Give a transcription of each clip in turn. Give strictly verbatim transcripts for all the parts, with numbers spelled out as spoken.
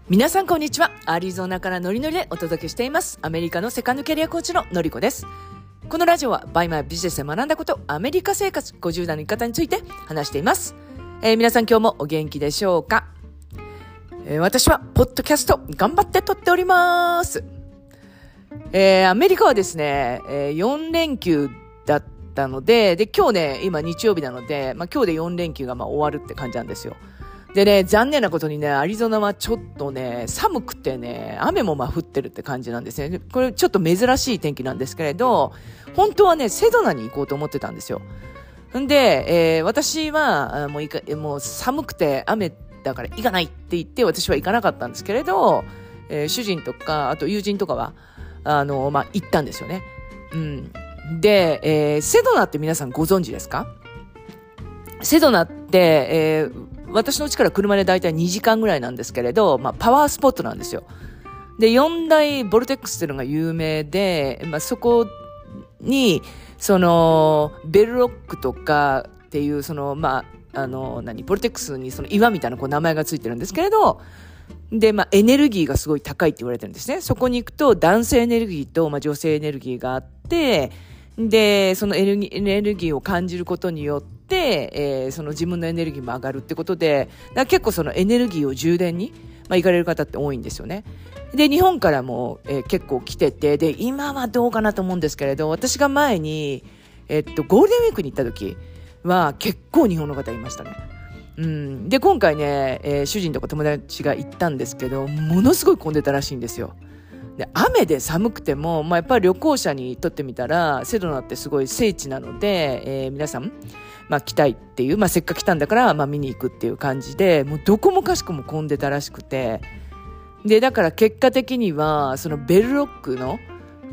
皆さんこんにちは。アリゾナからノリノリでお届けしていますアメリカのセカンドキャリアコーチののりこです。このラジオはバイマイビジネスで学んだこと、アメリカ生活ごじゅう代の生き方について話しています。えー、皆さん今日もお元気でしょうか。えー、私はポッドキャスト頑張って撮っております。えー、アメリカはですね、えー、よん連休だったので、で今日ね今日曜日なので、まあ、今日でよん連休がまあ終わるって感じなんですよ。でね、残念なことにね、アリゾナはちょっとね、寒くてね、雨もまあ降ってるって感じなんですね。これちょっと珍しい天気なんですけれど、本当はね、セドナに行こうと思ってたんですよ。んで、えー、私は、もういか、もう寒くて雨だから行かないって言って私は行かなかったんですけれど、えー、主人とか、あと友人とかは、あの、まあ、行ったんですよね。うん。で、えー、セドナって皆さんご存知ですか？セドナって、えー私の家から車でだいたいにじかんぐらいなんですけれど、まあ、パワースポットなんですよ。で、よん大ボルテックスっていうのが有名で、まあ、そこに、その、ベルロックとかっていう、その、まあ、あの、何、ボルテックスにその岩みたいなこう名前がついてるんですけれど、で、まあ、エネルギーがすごい高いって言われてるんですね。そこに行くと男性エネルギーと、まあ、女性エネルギーがあって、で、そのエネルギー、エネルギーを感じることによって、で、えー、その自分のエネルギーも上がるってことで、だから結構そのエネルギーを充電に、まあ、行かれる方って多いんですよね。で、日本からも、えー、結構来てて、で、今はどうかなと思うんですけれど、私が前に、えっと、ゴールデンウィークに行った時は結構日本の方いましたね。うん。で、今回ね、えー、主人とか友達が行ったんですけど、ものすごい混んでたらしいんですよ。で、雨で寒くても、まあ、やっぱり旅行者にとってみたら、セドナってすごい聖地なので、えー、皆さん、まあ来たいっていう、まあせっかく来たんだから、まあ見に行くっていう感じで、もうどこもかしこも混んでたらしくて、で、だから結果的には、そのベルロックの、うん、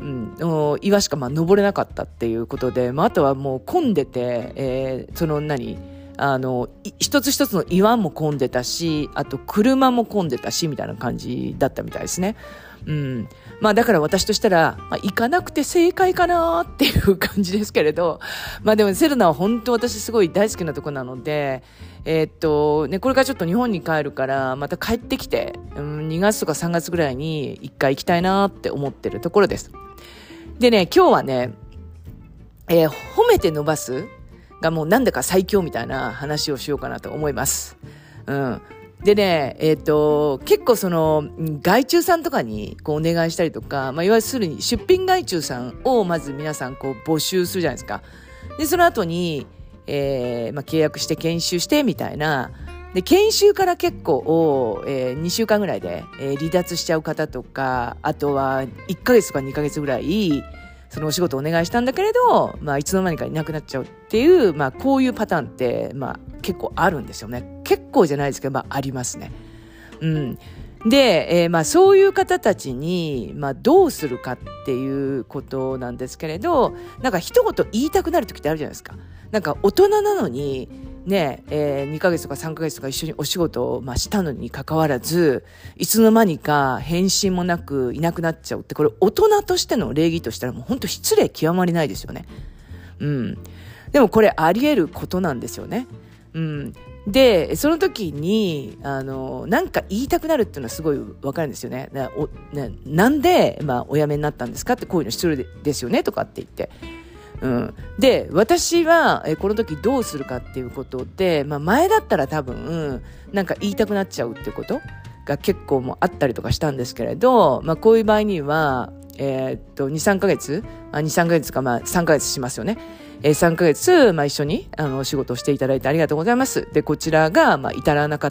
岩しかまあ登れなかったっていうことで、まああとはもう混んでて、えー、その何、あの、一つ一つの岩も混んでたし、あと車も混んでたし、みたいな感じだったみたいですね。うん。まあだから私としたら、まあ行かなくて正解かなっていう感じですけれど、まあでもセルナは本当私すごい大好きなとこなので、えー、っと、ね、これからちょっと日本に帰るから、また帰ってきて、うん、にがつとかさんがつぐらいに一回行きたいなって思ってるところです。でね、今日はね、えー、褒めて伸ばすがもうなんだか最強みたいな話をしようかなと思います。うん。でね、えっと、結構その、外注さんとかにこうお願いしたりとか、まあ、いわゆる出品外注さんをまず皆さんこう募集するじゃないですか。で、その後に、えー、まあ、契約して研修してみたいな。で、研修から結構、えー、にしゅうかんぐらいで、えー、離脱しちゃう方とか、あとはいっかげつとかにかげつぐらい、そのお仕事をお願いしたんだけれど、まあ、いつの間にかいなくなっちゃうっていう、まあ、こういうパターンって、まあ、結構あるんですよね。結構じゃないですけど、まあ、ありますね。うん。で、えー、まあ、そういう方たちに、まあ、どうするかっていうことなんですけれど、なんか一言言いたくなる時ってあるじゃないですか。なんか大人なのに、ね、えー、にかげつとかさんかげつとか一緒にお仕事を、まあ、したのに関わらず、いつの間にか返信もなくいなくなっちゃうって、これ大人としての礼儀としたらもう本当失礼極まりないですよね。うん。でもこれあり得ることなんですよね。うん。で、その時に、あの、なんか言いたくなるっていうのはすごいわかるんですよね。な、お、な、なんで、まあ、お辞めになったんですかって、こういうの失礼ですよねとかって言って。うん。で、私は、え、この時どうするかっていうことで、まあ、前だったら多分、うん、なんか言いたくなっちゃうってことが結構もあったりとかしたんですけれど、まあ、こういう場合には、えー、っと、に、さんかげつ、あ、に、さんかげつか、まあ、さんかげつしますよね。えー、さんかげつ、まあ、一緒に、あの、お仕事をしていただいてありがとうございます。で、こちらが、まあ、至らなかった、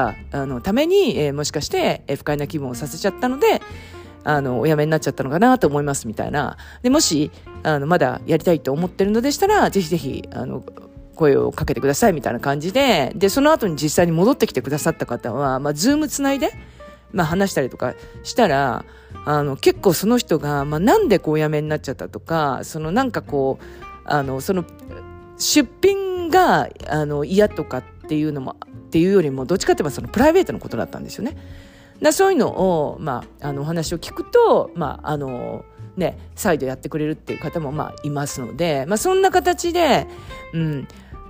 あの、ために、えー、もしかして、えー、不快な気分をさせちゃったので、あの、お辞めになっちゃったのかなと思いますみたいな。で、もし、あの、まだやりたいと思ってるのでしたら、ぜひぜひ、あの、声をかけてくださいみたいな感じで、で、その後に実際に戻ってきてくださった方は、まあ、ズームつないで、まあ、話したりとかしたら、あの、結構その人が、まあ、なんでこうお辞めになっちゃったとか、そのなんかこう、あの、その、出品が、あの、嫌とかっていうのも、っていうよりも、どっちかっていうとそのプライベートのことだったんですよね。だそういうのを、まあ、あの、お話を聞くと、まあ、あの、ね、再度やってくれるっていう方も、まあ、いますので、まあ、そんな形で、うん、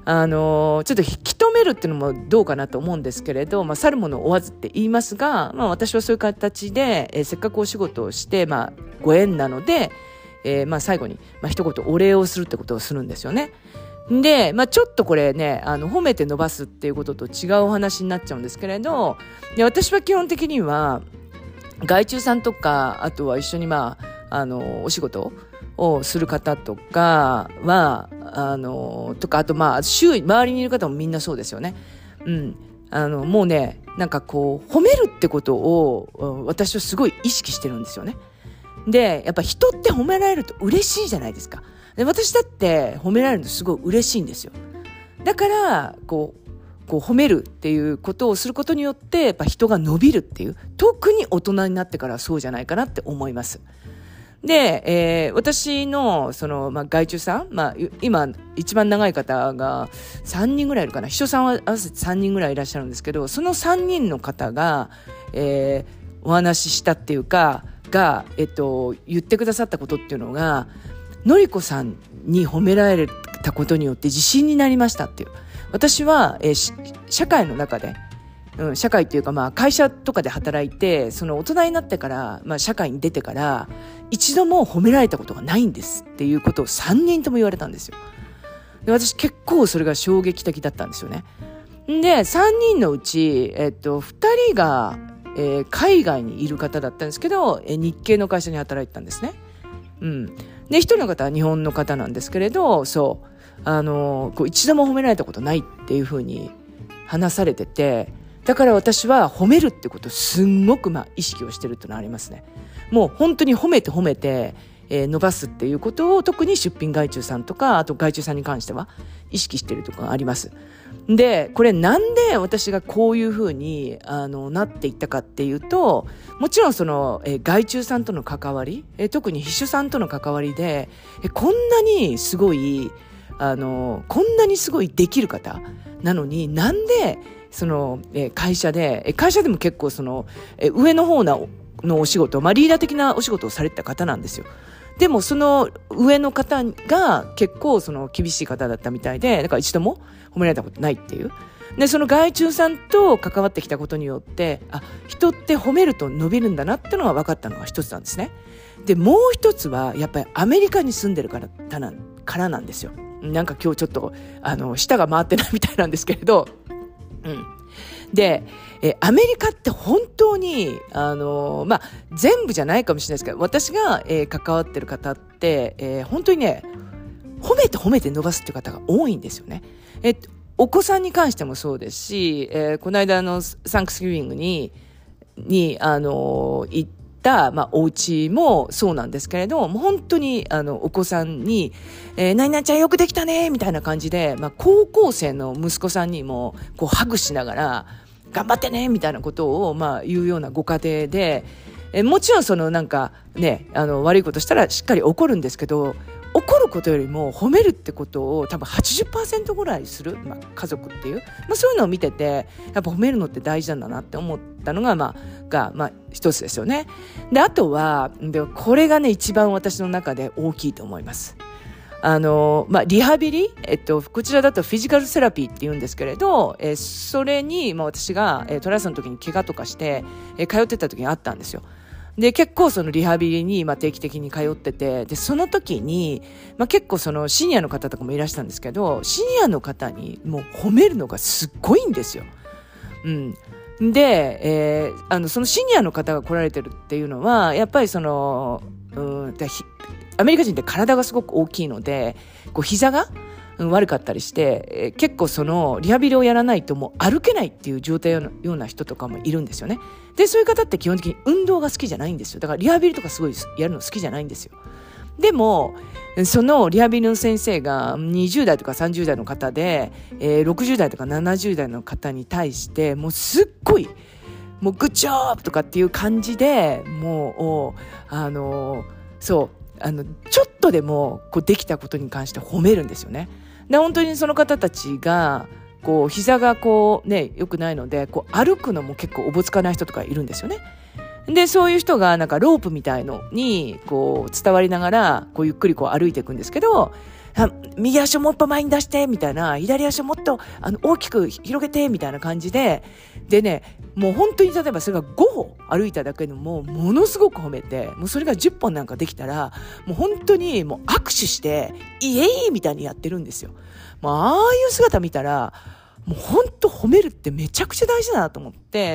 あのちょっと引き止めるっていうのもどうかなと思うんですけれど、まあ、去るものを追わずって言いますが、まあ、私はそういう形で、えー、せっかくお仕事をして、まあ、ご縁なので、えーまあ、最後に、まあ、一言お礼をするってことをするんですよね。で、まあ、ちょっとこれね、あの褒めて伸ばすっていうことと違うお話になっちゃうんですけれど、で私は基本的には外注さんとか、あとは一緒に、まあ、あのお仕事をする方とかはあのとか、あとまあ周囲周りにいる方もみんなそうですよね。うん、あのもうね、なんかこう褒めるってことを私はすごい意識してるんですよね。で、やっぱ人って褒められると嬉しいじゃないですか。で、私だって褒められるのすごい嬉しいんですよ。だからこうこう褒めるっていうことをすることによってやっぱ人が伸びるっていう、特に大人になってからはそうじゃないかなって思います。で、えー、私のその、まあ、外注さん、まあ、今一番長い方がさんにんぐらいいるかな、秘書さんは合わせてさんにんぐらいいらっしゃるんですけど、そのさんにんの方が、えー、お話ししたっていうかが、えっと、言ってくださったことっていうのが、のりこさんに褒められたことによって自信になりましたっていう。私は、えー、社会の中で、うん、社会っていうか、まあ、会社とかで働いて、その大人になってから、まあ、社会に出てから一度も褒められたことがないんですっていうことをさんにんとも言われたんですよ。で、私結構それが衝撃的だったんですよね。で、さんにんのうち、えっと、ふたりが、えー、海外にいる方だったんですけど、えー、日系の会社に働いてたんですね。うん。で、一人の方は日本の方なんですけれど、そう、あのー、こう一度も褒められたことないっていうふうに話されてて、だから私は褒めるってことをすんごくまあ意識をしてるっていうのはありますね。もう本当に褒めて褒めて、えー、伸ばすっていうことを特に出品外注さんとか、あと外注さんに関しては意識してるところがあります。で、これなんで私がこういうふうにあのなっていったかっていうと、もちろんその、えー、外注さんとの関わり、えー、特に秘書さんとの関わりで、えー、こんなにすごいあのこんなにすごいできる方なのに、なんでその、えー、会社で、えー、会社でも結構その、えー、上の方ののお仕事、まあリーダー的なお仕事をされてた方なんですよ。でもその上の方が結構その厳しい方だったみたいで、だから一度も褒められたことないっていう。で、その外注さんと関わってきたことによって、あ、人って褒めると伸びるんだなってのが分かったのが一つなんですね。で、もう一つはやっぱりアメリカに住んでるからだなからなんですよ。なんか今日ちょっとあの舌が回ってないみたいなんですけれど、うん。で、えアメリカって本当にあのまあ全部じゃないかもしれないですけど、私が、えー、関わってる方って、えー、本当にね、褒めて褒めて伸ばすっていう方が多いんですよね。えお子さんに関してもそうですし、えー、この間のサンクスギビングににあの行ったまあお家もそうなんですけれど、もう本当にあのお子さんに、えー、何々ちゃんよくできたねみたいな感じで、まあ高校生の息子さんにもこうハグしながら頑張ってねみたいなことをまあ言うようなご家庭で、えー、もちろんそのなんかね、あの悪いことしたらしっかり怒るんですけど、怒ることよりも褒めるってことを多分 はちじゅっパーセント ぐらいする、まあ、家族っていう、まあ、そういうのを見てて、やっぱ褒めるのって大事なんだなって思ったのが、まあ、が、まあ、一つですよね。で、あとは、でこれがね、一番私の中で大きいと思います。あの、まあ、リハビリ、えっと、こちらだとフィジカルセラピーって言うんですけれど、えー、それに、まあ、私が、えー、トライアスロンの時に怪我とかして、えー、通ってた時にあったんですよ。で、結構そのリハビリに、まあ、定期的に通ってて、で、その時に、まあ、結構そのシニアの方とかもいらっしゃるんですけど、シニアの方にもう褒めるのがすっごいんですよ。うん。で、えー、あの、そのシニアの方が来られてるっていうのは、やっぱりその、うん、アメリカ人って体がすごく大きいので、こう膝が悪かったりして、えー、結構そのリハビリをやらないともう歩けないっていう状態のような人とかもいるんですよね。で、そういう方って基本的に運動が好きじゃないんですよ。だからリハビリとかすごいやるの好きじゃないんですよ。でも、そのリハビリの先生がにじゅう代とかさんじゅう代の方で、えー、ろくじゅう代とかななじゅう代の方に対して、もうすっごい、もうグッジョブとかっていう感じで、もう、あの、そう、あの、ちょっとでもこうできたことに関して褒めるんですよね。で、本当にその方たちが、こう、膝がこうね、良くないので、こう歩くのも結構おぼつかない人とかいるんですよね。で、そういう人がなんかロープみたいのにこう伝わりながらこうゆっくりこう歩いていくんですけど、 あ、右足をもう一歩前に出して、みたいな、左足をもっとあの大きく広げて、みたいな感じで、でね、もう本当に例えばそれがご歩歩いただけでもものすごく褒めて、もうそれがじゅっぽんなんかできたら、もう本当にもう握手して、イエーイみたいにやってるんですよ。もうああいう姿見たら、もう本当褒めるってめちゃくちゃ大事だなと思って、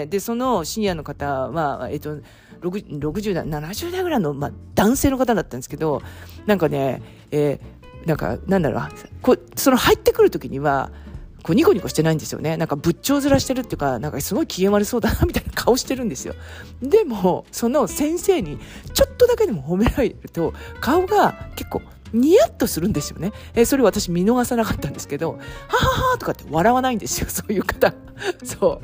で、そのシニアの方は、えっと、ろくじゅう代、ななじゅう代ぐらいの、まあ、男性の方だったんですけど、なんかね、えー、なんか、なんだろう、こその入ってくる時には、こうニコニコしてないんですよね。なんか仏頂面してるっていうか、なんかすごい機嫌悪そうだなみたいな顔してるんですよ。でも、その先生にちょっとだけでも褒められると、顔が結構ニヤッとするんですよね。えー、それ私見逃さなかったんですけど、はははとかって笑わないんですよ、そういう方。そう。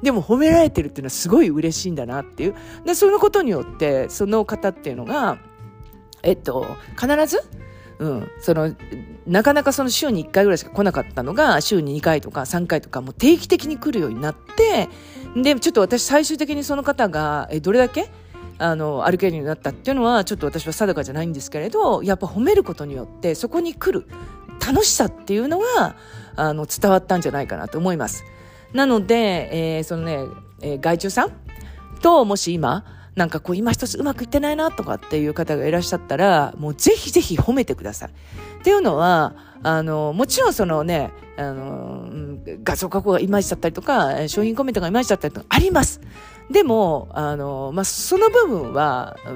でも褒められてるっていうのはすごい嬉しいんだなっていう。で、そのことによって、その方っていうのが、えっと、必ずうん、そのなかなかその週にいっかいぐらいしか来なかったのが週ににかいとかさんかいとかもう定期的に来るようになって、でちょっと私最終的にその方がえどれだけあの歩けるようになったっていうのはちょっと私は定かじゃないんですけれど、やっぱ褒めることによってそこに来る楽しさっていうのがあの伝わったんじゃないかなと思います。なので、えー、そのね、えー、外注さんともし今なんかこう今一つうまくいってないなとかっていう方がいらっしゃったら、もうぜひぜひ褒めてください。っていうのは、あの、もちろんそのね、あの、画像加工がいまいちだったりとか、商品コメントがいまいちだったりとかあります。でも、あの、まあ、その部分は、うん、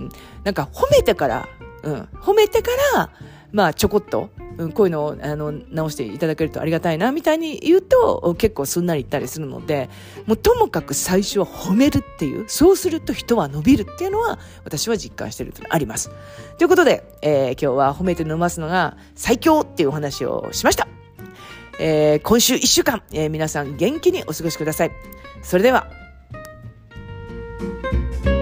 なんか褒めてから、うん、褒めてから、まあちょこっと、うん、こういうのをあの直していただけるとありがたいなみたいに言うと結構すんなり言ったりするので、もうともかく最初は褒めるっていう、そうすると人は伸びるっていうのは私は実感しているとあります。ということで、えー、今日は褒めて伸ばすのが最強っていうお話をしました。えー、今週いっしゅうかん、えー、皆さん元気にお過ごしください。それでは。